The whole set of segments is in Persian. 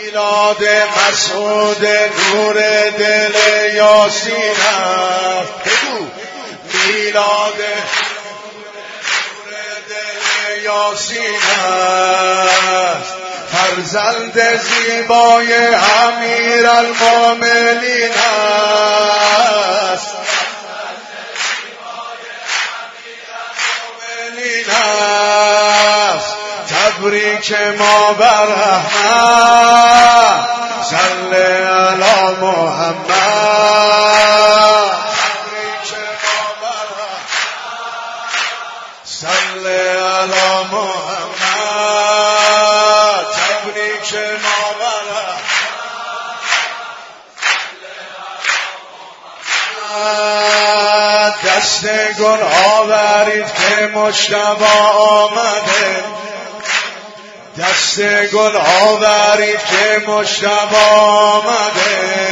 میلاد مسعود نور دل یاسین است. میلاد نور دل یاسین است. فرزند زیبای امیرالمومنین است. تبریک ما بر احمد صلی علی محمد. تبریک ما بر احمد صلی علی محمد. تبریک ما بر احمد. دست گل آورید که مجتبی آمده. دست گل آورید که مجتبی آمده.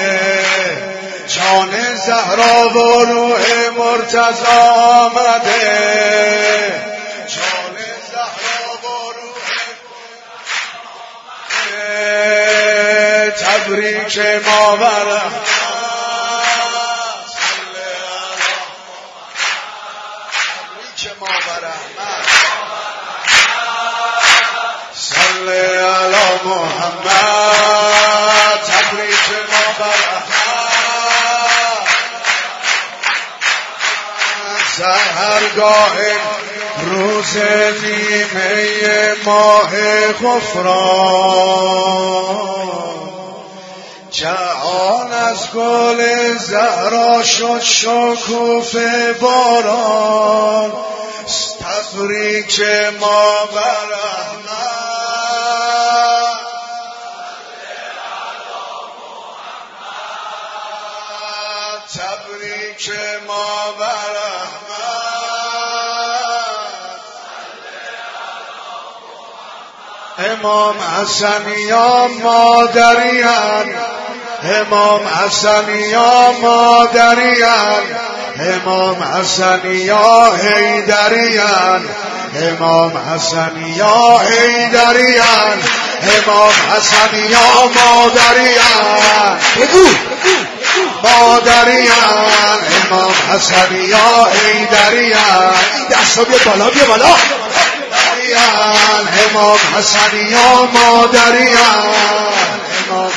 جان زهرا و روح مرتضی آمده. جان زهرا و روح آمده. تبریک ما بر احمد صلی علی محمد. تبریک ما بر احمد صلی علی محمد. تبریک ما بر احمد. سحرگاه روز نیمه ماه غفران. جهان از گل زهرا شد شکوفه باران. تبریک ما بر احمد. تبریک ما بر احمد. امام حسن یا مادریان. امام حسن یا مادریان. امام حسن یا حیدریان. امام حسن یا حیدریان. امام حسن یا مادریان. بگو مادریان. امام حسن یا حیدریان. این دستا بیا بالا بیا بالا. امام حسن یا مادریان. امام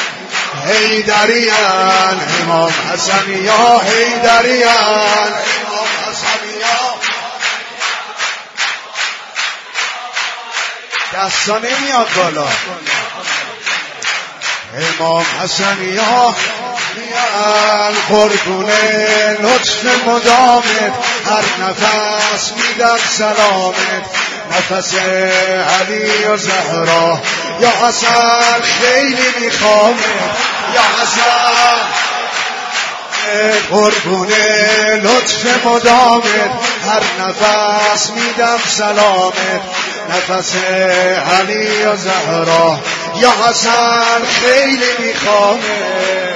حیدریان. امام حسن یا حیدریان. امام حسن یا دستا نمیاد بالا. امام حسن یا قربون لطف مدامت. هر نفس میدم سلامت. نفس علی و زهرا یا حسن خیلی میخوامت. یا حسن قربون لطف مدامت. هر نفس میدم سلامت. نفس علی و زهرا یا حسن خیلی میخوامت.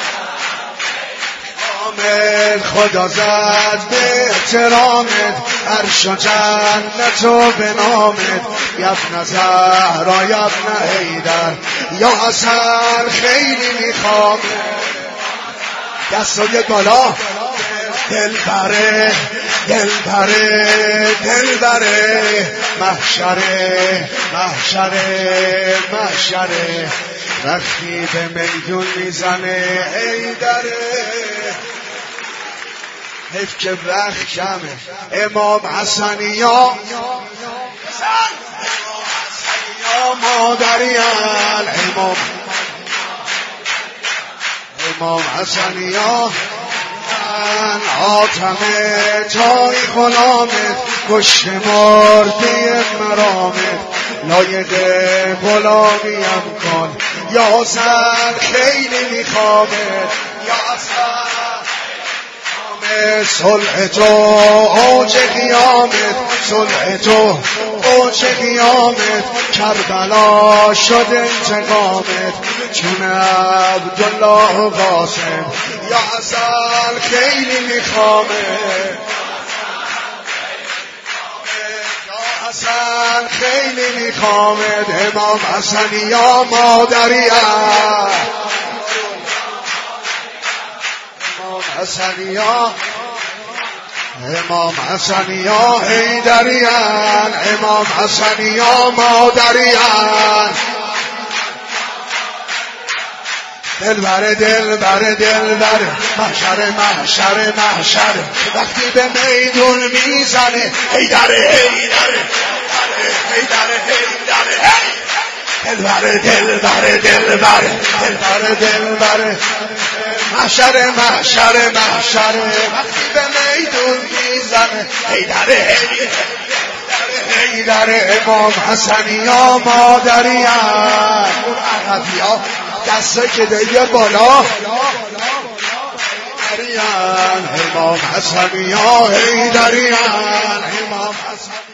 خدا زد به احترامت. عرش و جنت و به نامت. یبن زهرا یبن حیدر یا حسن خیلی میخوامت. دستا بیاد بالا. دل بره دل بره دل بره. محشره محشره محشره. وقتی به میدون میزنه حیدره. حیف که وقت کمه. امام حسن یا مادریان. امام حسن یا آتمه تای غلامت. کشت مرده مرامت. لایق غلامیم کن یا حسن خیلی میخوامت. یا حسن صلح تو اوج قیامت. صلح تو اوج قیامت. کربلا شد انتقامت. چون عبدالله و قاسم یا حسن خیلی میخوامت. یا حسن خیلی میخوامد امام حسن یا مادریم، امام حسن یا امام حسن یا حیدریم، امام حسن یا مادریم. دلبر دلبر دلبر محشر محشر محشر وقتی به میدون میزنه حیدر حیدر حیدر حیدر دلبر دلبر دلبر دلبر دلبر محشر محشر محشر وقتی به میدون میزنه حیدر حیدر امام حسن یا مادریم. اون عربی ها دسته که دیگه بالا حیدریم، امام حسن یا حیدریم، امام حسن